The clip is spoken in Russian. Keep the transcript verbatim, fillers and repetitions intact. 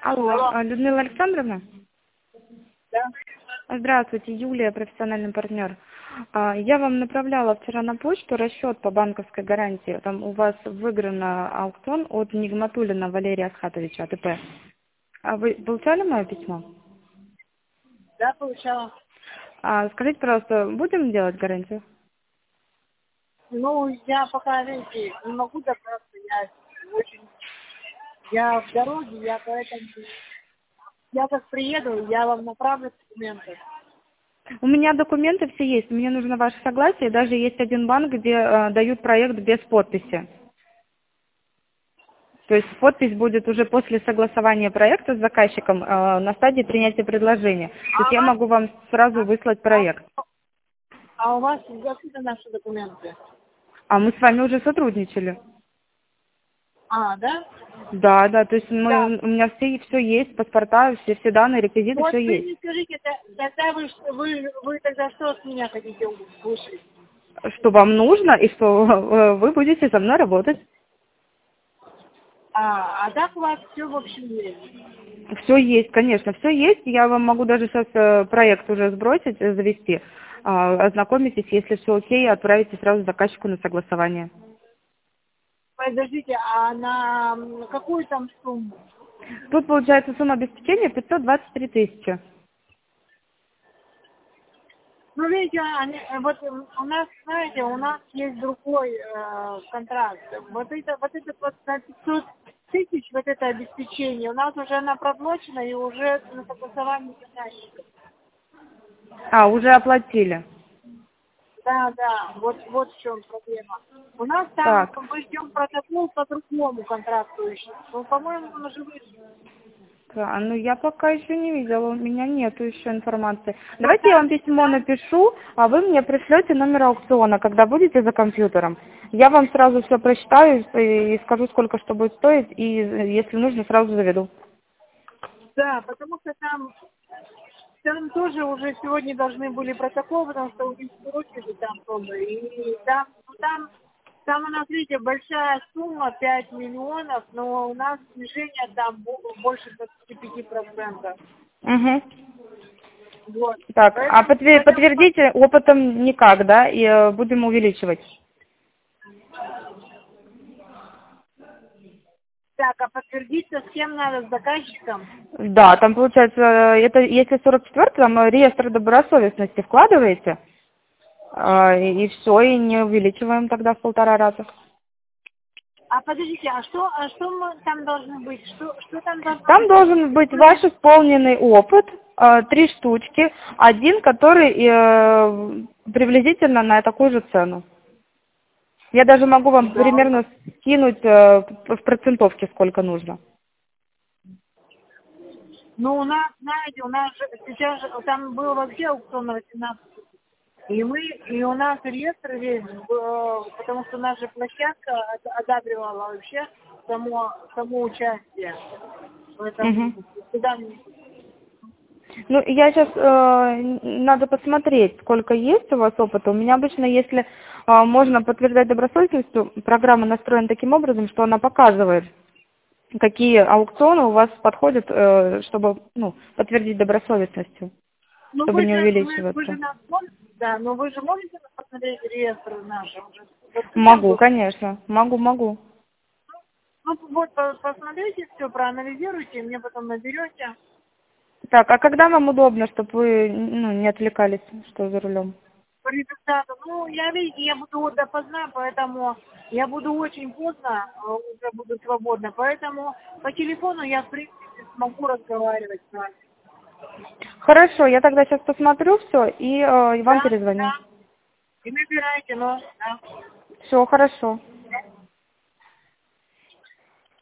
Алло, Алло. а, Людмила Александровна? Да. Здравствуйте, Юлия, профессиональный партнер. А, Я вам направляла вчера на почту расчет по банковской гарантии. Там у вас выигран аукцион от Нигматуллина Валерия Асхатовича, АТП. А вы получали мое письмо? Да, получала. А, скажите, пожалуйста, будем делать гарантию? Ну, я пока, видите, не могу добраться, я очень, я в дороге, я поэтому, я как приеду, я вам направлю документы. У меня документы все есть, мне нужно ваше согласие. Даже есть один банк, где э, дают проект без подписи. То есть подпись будет уже после согласования проекта с заказчиком э, на стадии принятия предложения. То есть А у я вас, могу вам сразу выслать а, проект. а у вас откуда наши документы? А мы с вами уже сотрудничали. А, да? Да, да, то есть Да. мы, у меня все, все есть, паспорта, все, все данные, реквизиты, Вот все вы есть. мне скажите, т- тогда вы, что- вы, вы тогда что с меня хотите услышать? Что вам нужно и что э, вы будете со мной работать. А, а так у вас все в общем есть. Все есть, конечно, все есть. Я вам могу даже сейчас э, проект уже сбросить, э, завести. А, Ознакомитесь, если все окей, отправите сразу заказчику на согласование. Подождите, а на м, какую там сумму? Тут получается сумма обеспечения пятьсот двадцать три тысячи. Ну, видите, они, э, вот м, у нас, знаете, у нас есть другой э, контракт. Вот это, вот это вот на пятьсот тысяч, вот это обеспечение, у нас уже она проплачена и уже на согласовании заказчика. А, уже оплатили. Да, да, вот, вот в чем проблема. У нас там, Так, мы ждем протокол по другому контракту еще. Ну, по-моему, он уже вышел. да, ну я пока еще не видела, у меня нету еще информации. Вот Давайте я там, вам письмо там, напишу, а вы мне пришлете номер аукциона, когда будете за компьютером. Я вам сразу все прочитаю и и скажу, сколько что будет стоить, и э, если нужно, сразу заведу. да, потому что там Там тоже уже сегодня должны были протокол, потому что у них уроки же там тоже. И там, ну, там, там у нас, видите, большая сумма, пять миллионов, но у нас снижение там бо- больше двадцати пяти процентов. Угу. Вот. Так, а Поэтому, подтвер- поэтому, подтвердите опытом никак, да, и э, будем увеличивать. так, а подтвердиться с кем надо, с заказчиком? Да, там получается, э, это если сорок четвёртый, там э, реестр добросовестности вкладываете, э, и все, и не увеличиваем тогда в полтора раза. А подождите, а что, а что мы там должны быть? Что, что там должно Там быть? должен быть ваш исполненный опыт, э, три штучки, один, который э, приблизительно на такую же цену. Я даже могу вам Да. примерно скинуть э, в процентовке, сколько нужно. Ну, у нас, знаете, у нас же сейчас же, там был вообще аукцион на восемнадцать. И мы, и у нас реестр весь, э, потому что наша площадка од- одабривала вообще само, само участие в этом. Мгм. Куда мы- Ну, я сейчас, надо посмотреть, сколько есть у вас опыта. У меня обычно, если э, можно подтверждать добросовестностью, программа настроена таким образом, что она показывает, какие аукционы у вас подходят, э, чтобы ну, подтвердить добросовестностью, Ну чтобы вы не же, вы, вы же увеличиваться. нас можете, да, но вы же можете посмотреть реестр наш уже. Вот зачем Могу, вы- конечно, могу, могу. Ну вот по- посмотрите все, проанализируйте, мне потом наберете. Так, а когда вам удобно, чтобы вы ну, не отвлекались, что за рулем? По результату. Ну, я, видите, я буду вот допоздна, поэтому я буду очень поздно, э, уже буду свободна, поэтому по телефону я, в принципе, смогу разговаривать с вами. Хорошо, я тогда сейчас посмотрю все и э, вам Да, перезвоню. да. И набирайте, но, да. Все, хорошо.